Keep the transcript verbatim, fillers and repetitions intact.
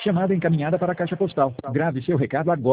Chamada encaminhada para a caixa postal. Grave seu recado agora.